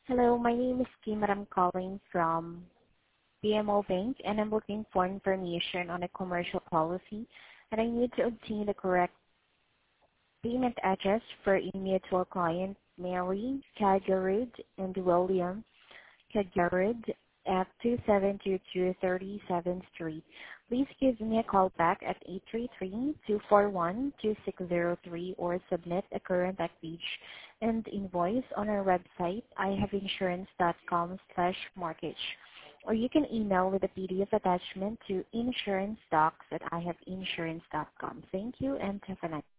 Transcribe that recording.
Hello, my name is Kim and I'm calling from BMO Bank and I'm looking for information on a commercial policy and I need to obtain the correct payment address for a mutual client, Mary Kagarud and William Kagarud at 2722 37th Street. Please give me a call back at 833-241-2603 or submit a current act page and invoice on our website, ihaveinsurance.com/mortgage. Or you can email with a PDF attachment to insurancedocs@ihaveinsurance.com. Thank you and have a nice day.